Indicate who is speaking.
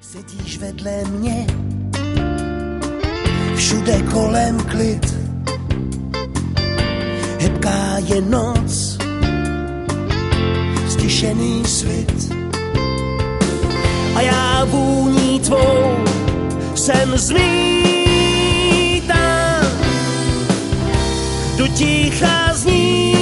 Speaker 1: Sedíš vedle mě, všude kolem klid, hebká je noc, stišený svit. A já vůní tvou sem zmítám, do ticha zní.